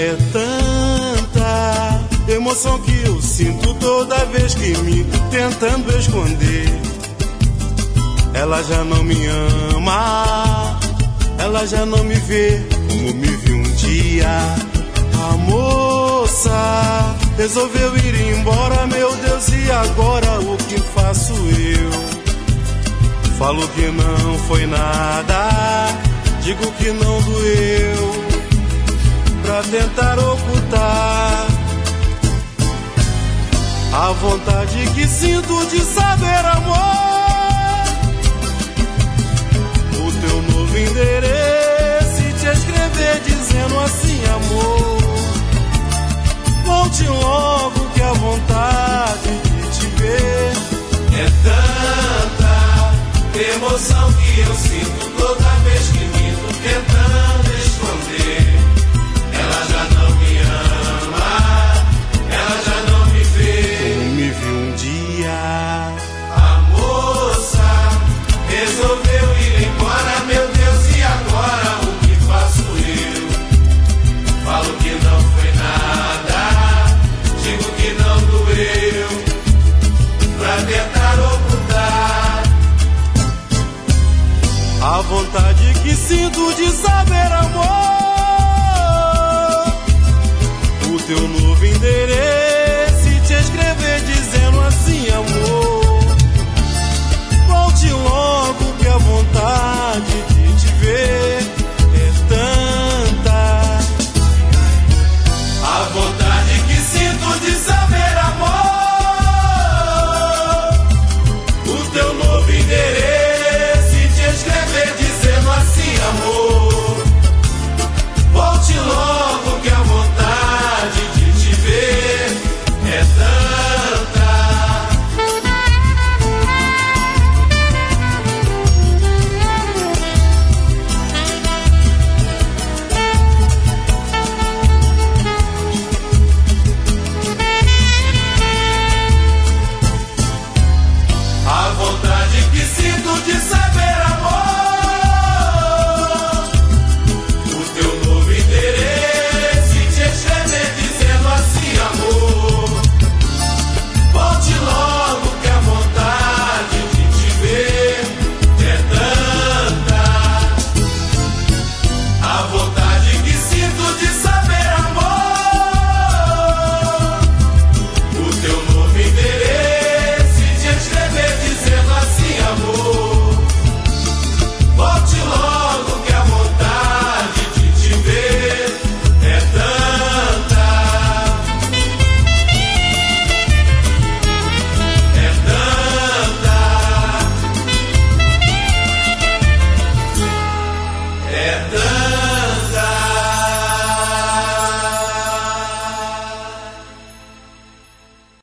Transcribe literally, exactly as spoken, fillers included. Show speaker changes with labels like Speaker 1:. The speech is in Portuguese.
Speaker 1: É tanta emoção que eu sinto toda vez que minto, tentando esconder. Ela já não me ama, ela já não me vê como me viu um dia. A moça resolveu ir embora, meu Deus, e agora o que faço eu? Falo que não foi nada, digo que não doeu, pra tentar ocultar a vontade que sinto de saber, amor, o teu novo endereço e te escrever dizendo assim, amor, volte logo que a vontade de te ver
Speaker 2: é tanta emoção que eu sinto toda vez que minto, tentando esconder. Ela já não me ama, ela já não me vê
Speaker 1: como me viu um dia.
Speaker 2: A moça resolveu ir embora, meu Deus, e agora o que faço eu? Falo que não foi nada, digo que não doeu, pra tentar ocultar
Speaker 1: A vontade que sinto de saber